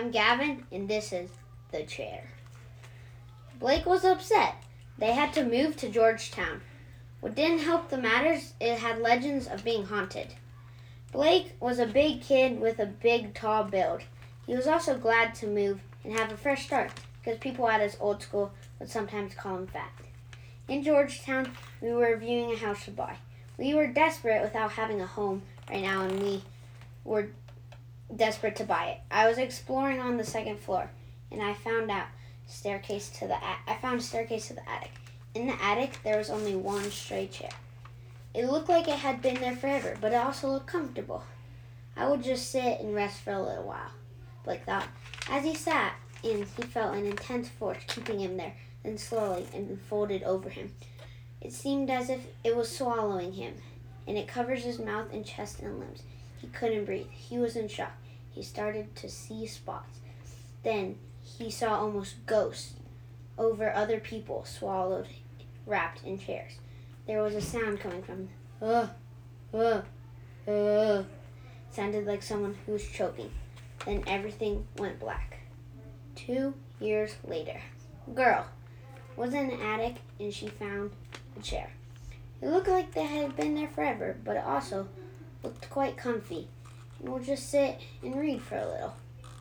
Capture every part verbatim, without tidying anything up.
I'm Gavin, and this is The Chair. Blake was upset. They had to move to Georgetown. What didn't help the matters, it had legends of being haunted. Blake was a big kid with a big, tall build. He was also glad to move and have a fresh start, because people at his old school would sometimes call him fat. In Georgetown, we were viewing a house to buy. We were desperate without having a home right now, and we were desperate to buy it. I was exploring on the second floor, and I found out staircase to the a- I found a staircase to the attic. In the attic, there was only one stray chair. It looked like it had been there forever, but it also looked comfortable. I would just sit and rest for a little while, Blake thought. As he sat in, he felt an intense force keeping him there, then slowly and folded over him. It seemed as if it was swallowing him, and it covers his mouth and chest and limbs. He couldn't breathe. He was in shock. He started to see spots. Then he saw almost ghosts over other people swallowed, wrapped in chairs. There was a sound coming from them. Uh, uh, uh. Sounded like someone who was choking. Then everything went black. Two years later, a girl was in the attic and she found a chair. It looked like they had been there forever, but it also looked quite comfy, and we'll just sit and read for a little.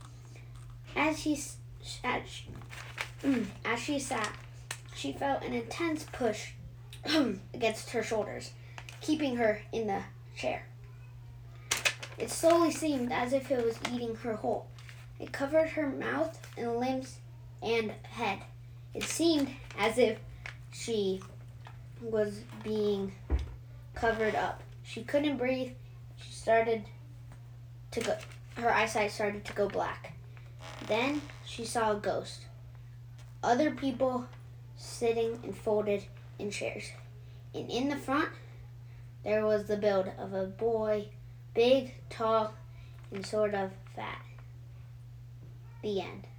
As she, as she, as she sat, she felt an intense push against her shoulders, keeping her in the chair. It slowly seemed as if it was eating her whole. It covered her mouth and limbs and head. It seemed as if she was being covered up. She couldn't breathe. She started to go, her eyesight started to go black. Then she saw a ghost. Other people sitting and folded in chairs. And in the front, there was the build of a boy, big, tall, and sort of fat. The end.